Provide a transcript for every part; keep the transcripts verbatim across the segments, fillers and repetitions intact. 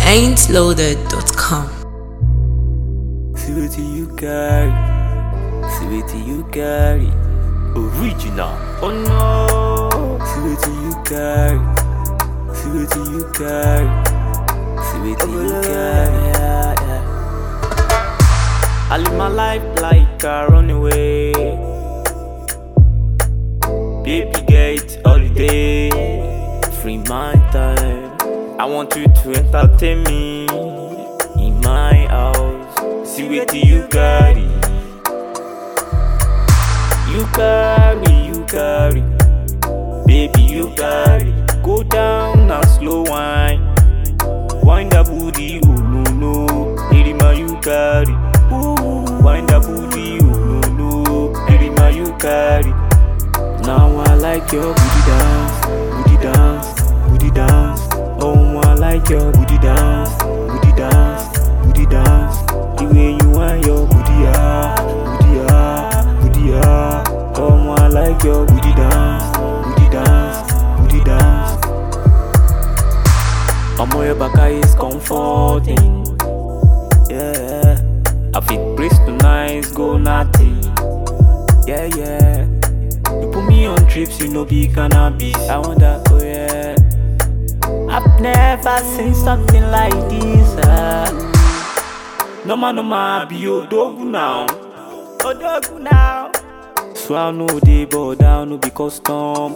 ain't loaded dot com. See what you carry, see what you carry, original. Oh no, see what you carry, see what you carry, see what you carry. Yeah, yeah. I live my life like a runaway. Baby get holiday, free my time. I want you to entertain me in my house. See what you carry, you carry, you carry, baby you carry. Go down and slow wine, wind the booty, oh no no. Irima you carry, ooh, wind the booty, oh no no. Irima you carry. Now I like your booty dance, booty dance, booty dance. Oh, I like your booty dance, booty dance, booty dance. The way you want your booty ah, booty ah, booty ah. Oh, I like your booty dance, booty dance, booty dance. Omo, your back is comforting, yeah. I feel praise tonight, go naughty, yeah yeah. You put me on trips, you know be cannabis. I wonder, oh yeah. I've never seen something like this. Uh. No man, no man, be your dog now. Oh dog now. So I know they bow down, no be custom.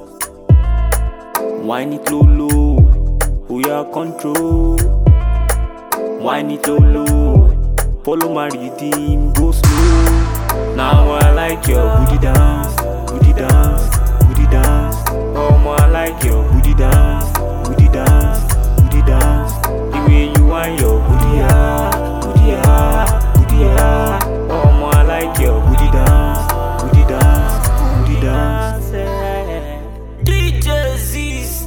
Wine it low low, who ya control? Wine it low low, follow my rhythm, go slow. Now I like your booty dance, booty dance, booty dance. Oh, I like your booty dance, booty dance, booty dance. The way you want your booty ah, booty ah, booty ah. Oh, I like your booty dance, booty dance, booty dance. D J Z's.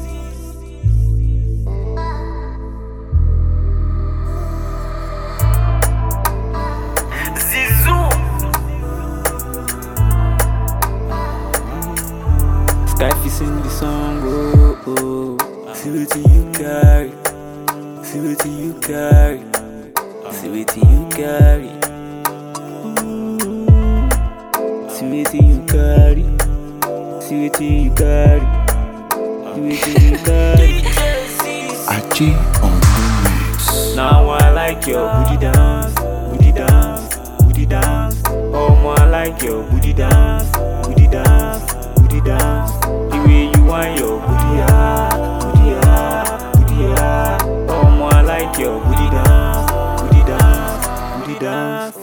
Skype is in the song, oh, oh. See what you carry, see what you carry, see what you carry. Ooh. See what you carry, see what you carry, see what you carry. Achi on the mix. Now I like your booty dance, booty dance, booty dance. Oh, I like your booty dance, booty dance, booty dance. The way you want your booty ah, booty ah, booty ah. Oh, I like your booty dance, booty dance, booty dance.